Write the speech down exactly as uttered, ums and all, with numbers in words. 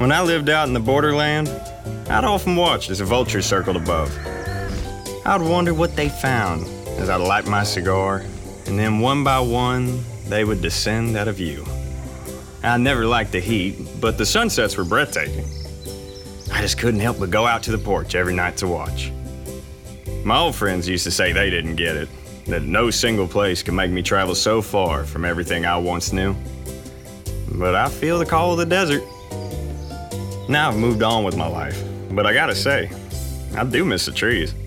When I lived out in the borderland, I'd often watch as the vultures circled above. I'd wonder what they found as I'd light my cigar, and then one by one, they would descend out of view. I never liked the heat, but the sunsets were breathtaking. I just couldn't help but go out to the porch every night to watch. My old friends used to say they didn't get it, that no single place could make me travel so far from everything I once knew. But I feel the call of the desert. Now I've moved on with my life, but I gotta say, I do miss the trees.